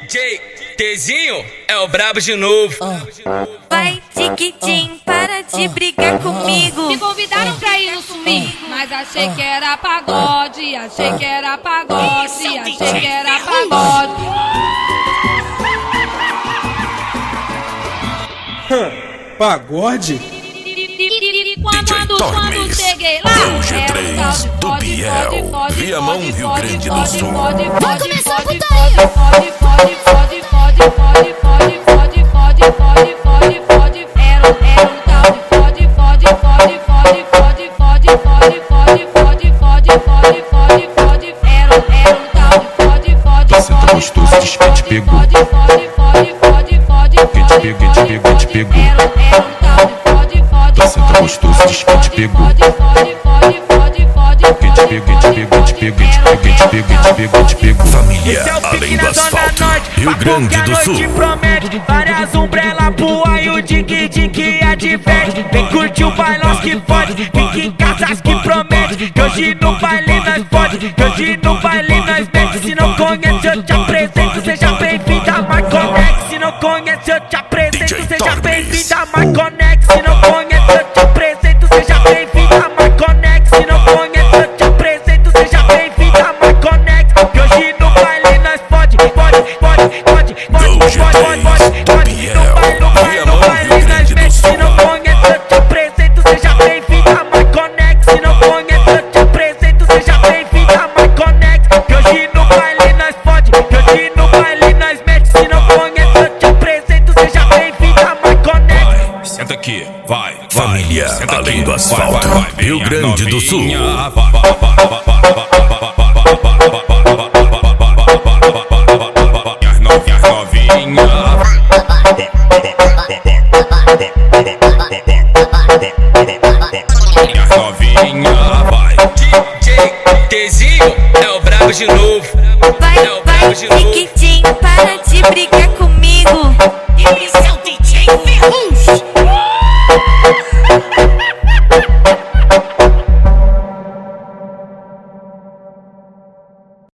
DJ Tzinho é o brabo de novo. Vai, Tiquitim, para de brigar comigo. Me convidaram pra ir no swing, mas achei que era pagode, achei que era pagode, achei que era pagode. Pagode? E quando cheguei lá, o G3 do Biel, Viamão, Rio Grande do Sul. Vai começar a Senta gostoso, diz que te pegou. Que te pegou. Senta gostoso, diz que te pegou. Te pegou. Família além do asfalto, Rio Grande do Sul. Várias umbrelas pro aí, o dig-dig adverte. Vem curtir o bailão que pode, fica em casa que promete. Que hoje no baile nós pode, que hoje no baile nós mete. Se não conhece eu te apresento, seja bem-vindo a Marconex. Se não conhece eu te apresento, seja bem-vindo a Marconex. Se não conhece eu te apresento, seja bem-vindo a Marconex. Se não conhece eu te apresento, seja bem-vindo a Marconex. Que hoje no baile nós pode. No baile nós mete. Se não conhece eu te apresento, seja bem-vindo a Marconex. Se não conhece eu te apresento, seja bem-vindo a Marconex. Que hoje no baile nós pode, que hoje no baile nós mete. Se não conhece eu te apresento, seja bem-vindo a Marconex. Senta aqui, vai. Família além do asfalto, Rio Grande do Sul. DJ Tzinho é o brabo de novo. Vai, Tiquitim, para de brigar comigo. Esse é o DJ Ferrugem.